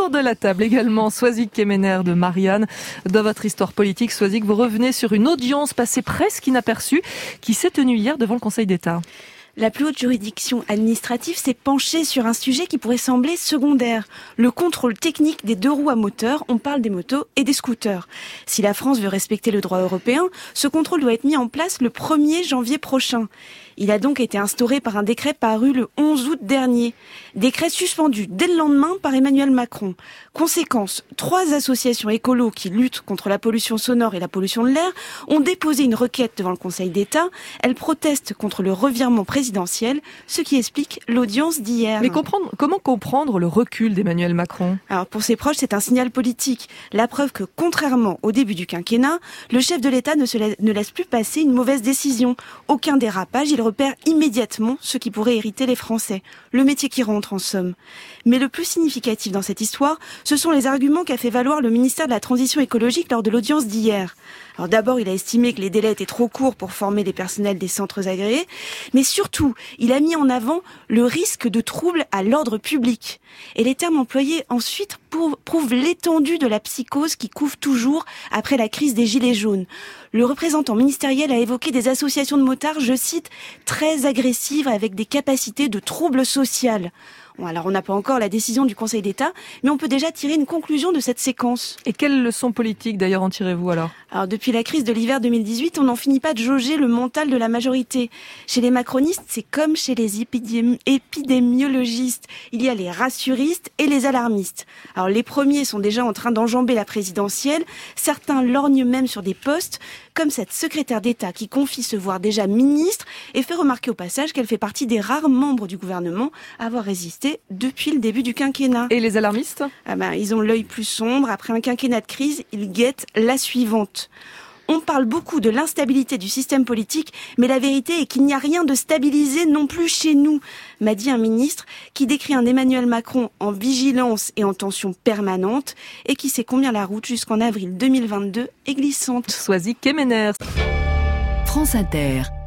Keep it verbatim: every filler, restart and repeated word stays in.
Autour de la table également, Swazik Kemener de Marianne. Dans votre histoire politique, Swazik, vous revenez sur une audience passée presque inaperçue qui s'est tenue hier devant le Conseil d'État. La plus haute juridiction administrative s'est penchée sur un sujet qui pourrait sembler secondaire. Le contrôle technique des deux roues à moteur, on parle des motos et des scooters. Si la France veut respecter le droit européen, ce contrôle doit être mis en place le premier janvier prochain. Il a donc été instauré par un décret paru le onze août dernier. Décret suspendu dès le lendemain par Emmanuel Macron. Conséquence, trois associations écolos qui luttent contre la pollution sonore et la pollution de l'air ont déposé une requête devant le Conseil d'État. Elles protestent contre le revirement présidentiel, ce qui explique l'audience d'hier. Mais comprendre, comment comprendre le recul d'Emmanuel Macron ? Alors pour ses proches, c'est un signal politique. La preuve que, contrairement au début du quinquennat, le chef de l'État ne, se la- ne laisse plus passer une mauvaise décision. Aucun dérapage, il repère immédiatement ce qui pourrait irriter les Français. Le métier qui rentre, en somme. Mais le plus significatif dans cette histoire, ce sont les arguments qu'a fait valoir le ministère de la Transition écologique lors de l'audience d'hier. Alors d'abord, il a estimé que les délais étaient trop courts pour former les personnels des centres agréés, mais surtout, il a mis en avant le risque de troubles à l'ordre public. Et les termes employés ensuite prouvent l'étendue de la psychose qui couve toujours après la crise des Gilets jaunes. Le représentant ministériel a évoqué des associations de motards, je cite, très agressives avec des capacités de troubles social. Bon, alors on n'a pas encore la décision du Conseil d'État, mais on peut déjà tirer une conclusion de cette séquence. Et quelles leçons politiques d'ailleurs en tirez-vous alors ? Alors depuis la crise de l'hiver deux mille dix-huit, on n'en finit pas de jauger le mental de la majorité. Chez les macronistes, c'est comme chez les épidémi- épidémiologistes. Il y a les rassuristes et les alarmistes. Alors les premiers sont déjà en train d'enjamber la présidentielle. Certains lorgnent même sur des postes, comme cette secrétaire d'État qui confie se voir déjà ministre et fait remarquer au passage qu'elle fait partie des rares membres du gouvernement à avoir résisté depuis le début du quinquennat. Et les alarmistes ? Ah ben, ils ont l'œil plus sombre. Après un quinquennat de crise, ils guettent la suivante. On parle beaucoup de l'instabilité du système politique, mais la vérité est qu'il n'y a rien de stabilisé non plus chez nous, m'a dit un ministre qui décrit un Emmanuel Macron en vigilance et en tension permanente et qui sait combien la route jusqu'en avril deux mille vingt-deux est glissante. Swazik Kemener. France Inter.